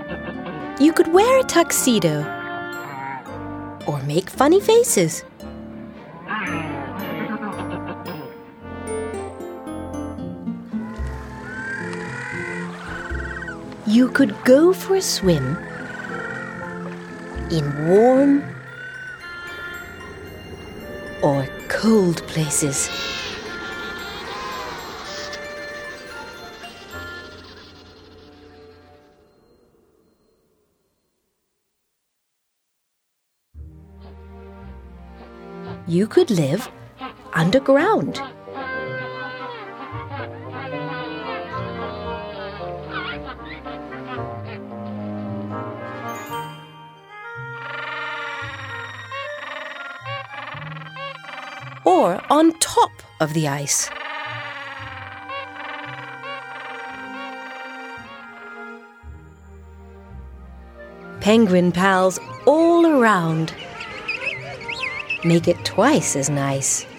You could wear a tuxedo or make funny faces. You could go for a swim in warm or cold places. You could live underground. Or on top of the ice. Penguin pals all around. Make it twice as nice.